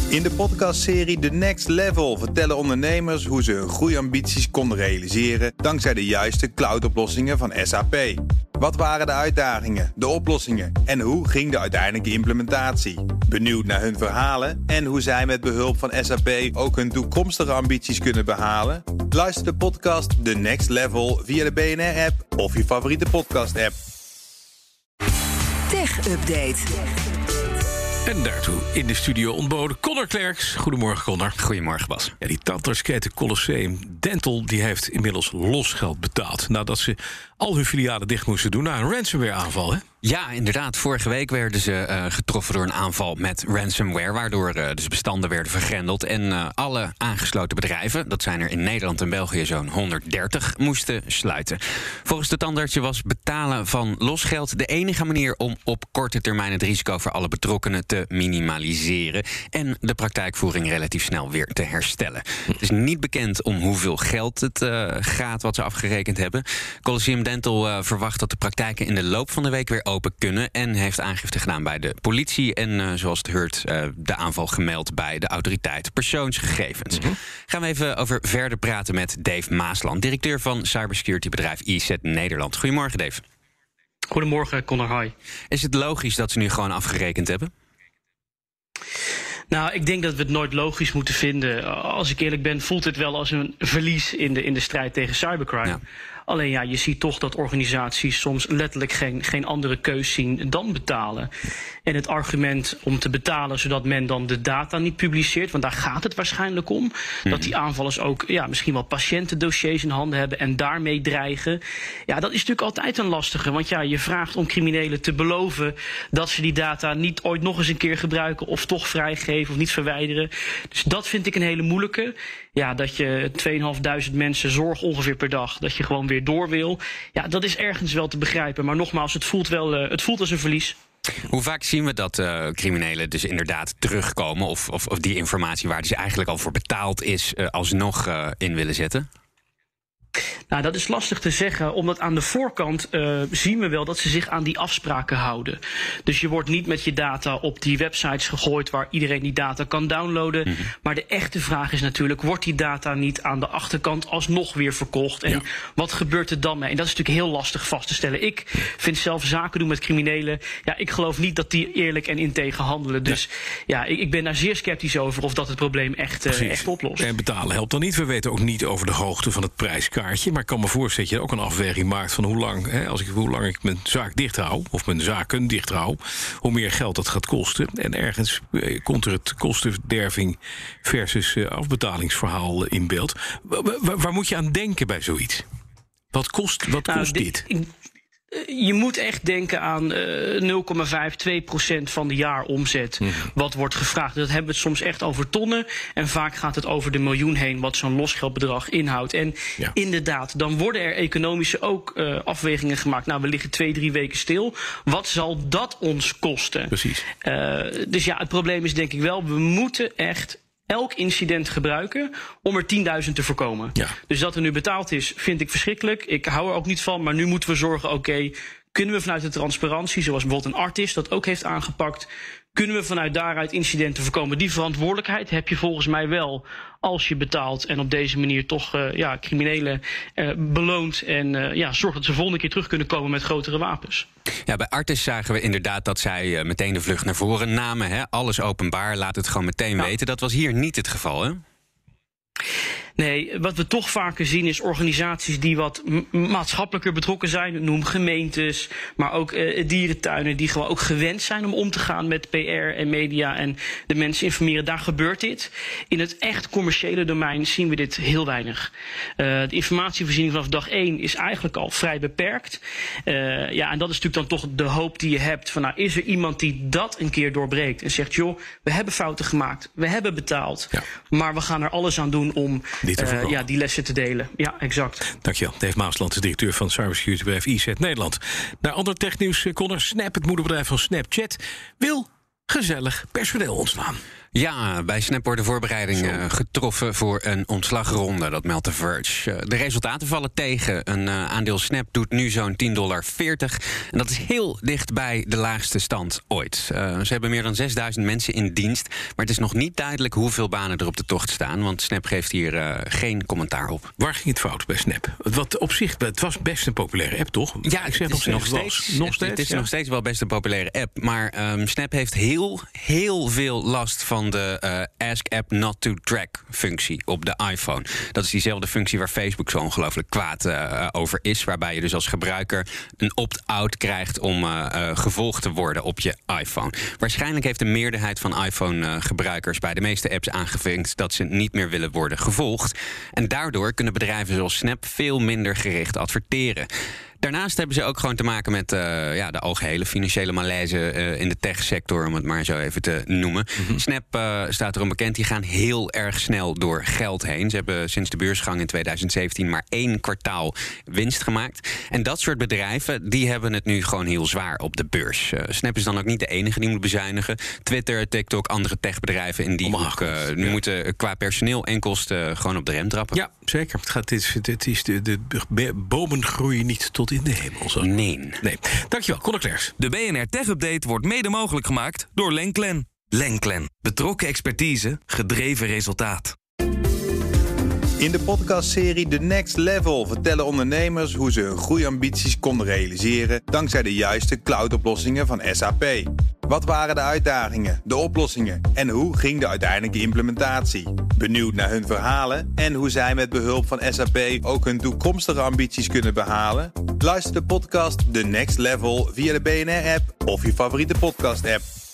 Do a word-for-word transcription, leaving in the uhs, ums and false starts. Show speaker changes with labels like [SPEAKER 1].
[SPEAKER 1] In de podcastserie The Next Level vertellen ondernemers hoe ze hun groeiambities konden realiseren dankzij de juiste cloudoplossingen van S A P. Wat waren de uitdagingen, de oplossingen en hoe ging de uiteindelijke implementatie? Benieuwd naar hun verhalen en hoe zij met behulp van S A P ook hun toekomstige ambities kunnen behalen? Luister de podcast The Next Level via de B N R-app of je favoriete podcast-app.
[SPEAKER 2] Tech Update.
[SPEAKER 3] En daartoe in de studio ontboden Connor Klerks. Goedemorgen, Connor.
[SPEAKER 4] Goedemorgen, Bas.
[SPEAKER 3] Ja, die tandartsketen Colosseum Dental die heeft inmiddels losgeld betaald nadat ze al hun filialen dicht moesten doen na een ransomware-aanval, hè?
[SPEAKER 4] Ja, inderdaad. Vorige week werden ze uh, getroffen door een aanval met ransomware, waardoor uh, dus bestanden werden vergrendeld. En uh, alle aangesloten bedrijven, dat zijn er in Nederland en België zo'n honderddertig, moesten sluiten. Volgens de tandartsen was betalen van losgeld de enige manier om op korte termijn het risico voor alle betrokkenen te minimaliseren en de praktijkvoering relatief snel weer te herstellen. Het is niet bekend om hoeveel geld het uh, gaat wat ze afgerekend hebben. Colosseum Dental uh, verwacht dat de praktijken in de loop van de week weer open kunnen en heeft aangifte gedaan bij de politie en uh, zoals het hoort uh, de aanval gemeld bij de autoriteit persoonsgegevens. Mm-hmm. Gaan we even over verder praten met Dave Maasland, directeur van cybersecurity-bedrijf I Z Nederland. Goedemorgen, Dave.
[SPEAKER 5] Goedemorgen, Connor. Hi.
[SPEAKER 4] Is het logisch dat ze nu gewoon afgerekend hebben?
[SPEAKER 5] Nou, ik denk dat we het nooit logisch moeten vinden. Als ik eerlijk ben, voelt het wel als een verlies in de, in de strijd tegen cybercrime. Ja. Alleen ja, je ziet toch dat organisaties soms letterlijk geen, geen andere keus zien dan betalen. En het argument om te betalen zodat men dan de data niet publiceert, want daar gaat het waarschijnlijk om. Mm-hmm. Dat die aanvallers ook ja, misschien wel patiëntendossiers in handen hebben en daarmee dreigen. Ja, dat is natuurlijk altijd een lastige. Want ja, je vraagt om criminelen te beloven dat ze die data niet ooit nog eens een keer gebruiken of toch vrijgeven of niet verwijderen. Dus dat vind ik een hele moeilijke. Ja, dat je tweeduizend mensen zorg ongeveer per dag, dat je gewoon weer door wil. Ja, dat is ergens wel te begrijpen. Maar nogmaals, het voelt wel, uh, het voelt als een verlies.
[SPEAKER 4] Hoe vaak zien we dat uh, criminelen dus inderdaad terugkomen of, of, of die informatie waar dus eigenlijk al voor betaald is, uh, alsnog uh, in willen zetten?
[SPEAKER 5] Nou, dat is lastig te zeggen, omdat aan de voorkant uh, zien we wel dat ze zich aan die afspraken houden. Dus je wordt niet met je data op die websites gegooid waar iedereen die data kan downloaden. Mm-hmm. Maar de echte vraag is natuurlijk, wordt die data niet aan de achterkant alsnog weer verkocht? En ja. wat gebeurt er dan mee? En dat is natuurlijk heel lastig vast te stellen. Ik vind zelf zaken doen met criminelen. Ja, ik geloof niet dat die eerlijk en integer handelen. Dus ja, ja ik, ik ben daar zeer sceptisch over of dat het probleem echt, uh, echt oplost.
[SPEAKER 3] En betalen helpt dan niet. We weten ook niet over de hoogte van het prijskaartje. Maar ik kan me voorstellen dat je ook een afweging maakt van hoe lang, hè, als ik, hoe lang ik mijn zaak dicht hou, of mijn zaken dicht hou, hoe meer geld dat gaat kosten. En ergens eh, komt er het kostenverderving versus uh, afbetalingsverhaal in beeld. Waar, waar moet je aan denken bij zoiets? Wat kost, wat
[SPEAKER 5] nou,
[SPEAKER 3] kost dit?
[SPEAKER 5] dit? Je moet echt denken aan uh, nul komma vijf, twee procent van de jaaromzet mm. wat wordt gevraagd. Dat hebben we het soms echt over tonnen. En vaak gaat het over de miljoen heen wat zo'n losgeldbedrag inhoudt. En ja. inderdaad, dan worden er economische ook uh, afwegingen gemaakt. Nou, we liggen twee, drie weken stil. Wat zal dat ons kosten?
[SPEAKER 3] Precies.
[SPEAKER 5] Uh, dus ja, het probleem is denk ik wel, we moeten echt elk incident gebruiken om er tienduizend te voorkomen. Ja. Dus dat er nu betaald is, vind ik verschrikkelijk. Ik hou er ook niet van, maar nu moeten we zorgen, oké, okay, kunnen we vanuit de transparantie, zoals bijvoorbeeld een Artis dat ook heeft aangepakt, kunnen we vanuit daaruit incidenten voorkomen? Die verantwoordelijkheid heb je volgens mij wel als je betaalt en op deze manier toch uh, ja, criminelen uh, beloont en uh, ja, zorgt dat ze volgende keer terug kunnen komen met grotere wapens.
[SPEAKER 4] Ja, bij Artis zagen we inderdaad dat zij uh, meteen de vlucht naar voren namen. Hè? Alles openbaar, laat het gewoon meteen ja. weten. Dat was hier niet het geval, hè?
[SPEAKER 5] Nee, wat we toch vaker zien is organisaties die wat maatschappelijker betrokken zijn. Noem gemeentes, maar ook uh, dierentuinen die gewoon ook gewend zijn om om te gaan met P R en media en de mensen informeren. Daar gebeurt dit. In het echt commerciële domein zien we dit heel weinig. Uh, de informatievoorziening vanaf dag één is eigenlijk al vrij beperkt. Uh, ja, en dat is natuurlijk dan toch de hoop die je hebt van, nou, is er iemand die dat een keer doorbreekt en zegt, joh, we hebben fouten gemaakt, we hebben betaald, ja. maar we gaan er alles aan doen om Uh, ja, die lessen te delen. Ja, exact.
[SPEAKER 3] Dankjewel. Dave Maasland is directeur van cybersecurity-bedrijf I Z Nederland. Naar ander technieuws, Connor. Snap, het moederbedrijf van Snapchat, wil gezellig personeel ontslaan.
[SPEAKER 4] Ja, bij Snap worden voorbereidingen
[SPEAKER 3] Zo.
[SPEAKER 4] getroffen voor een ontslagronde. Dat meldt The Verge. De resultaten vallen tegen. Een uh, aandeel Snap doet nu zo'n tien dollar veertig. En dat is heel dicht bij de laagste stand ooit. Uh, ze hebben meer dan zesduizend mensen in dienst. Maar het is nog niet duidelijk hoeveel banen er op de tocht staan. Want Snap geeft hier uh, geen commentaar op.
[SPEAKER 3] Waar ging het fout bij Snap? Wat op zich, het was best een populaire app, toch?
[SPEAKER 4] Ja,
[SPEAKER 3] ik zeg
[SPEAKER 4] het is nog steeds,
[SPEAKER 3] steeds. Nog steeds
[SPEAKER 4] het is
[SPEAKER 3] ja.
[SPEAKER 4] nog steeds wel best een populaire app. Maar um, Snap heeft heel, heel veel last van de uh, Ask App Not to Track functie op de iPhone. Dat is diezelfde functie waar Facebook zo ongelooflijk kwaad uh, over is. Waarbij je dus als gebruiker een opt-out krijgt om uh, uh, gevolgd te worden op je iPhone. Waarschijnlijk heeft de meerderheid van iPhone-gebruikers uh, bij de meeste apps aangevinkt dat ze niet meer willen worden gevolgd. En daardoor kunnen bedrijven zoals Snap veel minder gericht adverteren. Daarnaast hebben ze ook gewoon te maken met uh, ja, de algehele financiële malaise uh, in de techsector, om het maar zo even te noemen. Mm-hmm. Snap uh, staat erom bekend, die gaan heel erg snel door geld heen. Ze hebben sinds de beursgang in tweeduizend zeventien maar één kwartaal winst gemaakt. En dat soort bedrijven, die hebben het nu gewoon heel zwaar op de beurs. Uh, Snap is dan ook niet de enige die moet bezuinigen. Twitter, TikTok, andere techbedrijven in die hoek uh, nu ja. moeten qua personeel en kosten gewoon op de rem trappen.
[SPEAKER 3] Ja, zeker. Het, gaat, het is, het is de, de, de bomen groeien niet tot in de hemel. Zo.
[SPEAKER 4] Nee.
[SPEAKER 3] nee. Dankjewel, Conor Clerks.
[SPEAKER 2] De B N R Tech Update wordt mede mogelijk gemaakt door Lenklen. Lenklen. Betrokken expertise, gedreven resultaat.
[SPEAKER 1] In de podcastserie The Next Level vertellen ondernemers hoe ze hun groeiambities konden realiseren dankzij de juiste cloudoplossingen van S A P. Wat waren de uitdagingen, de oplossingen en hoe ging de uiteindelijke implementatie? Benieuwd naar hun verhalen en hoe zij met behulp van S A P ook hun toekomstige ambities kunnen behalen? Luister de podcast The Next Level via de B N R-app of je favoriete podcast-app.